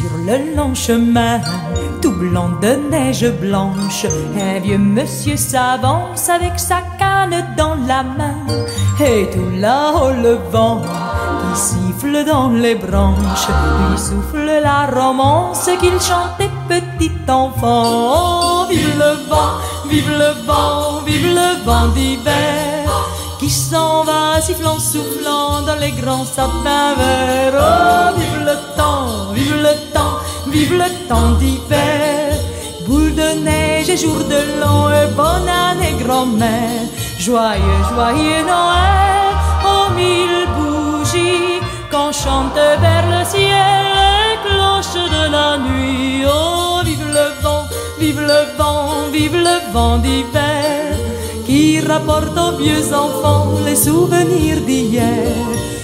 Sur le long chemin, tout blanc de neige blanche, un vieux monsieur s'avance avec sa canne dans la main. Et tout là-haut le vent qui siffle dans les branches lui souffle la romance qu'il chantait petit enfant. Vive le vent, vive le vent, vive le vent d'hiver qui s'en va sifflant, soufflant dans les grands sapins verts. Oh, vive le temps, vive le temps, vive le temps d'hiver. Boule de neige et jour de l'an et bonne année grand-mère. Joyeux, joyeux Noël aux mille bougies qu'on chante vers le ciel les cloches de la nuit. Oh, vive le vent, vive le vent, vive le vent d'hiver qui rapporte aux vieux enfants les souvenirs d'hier.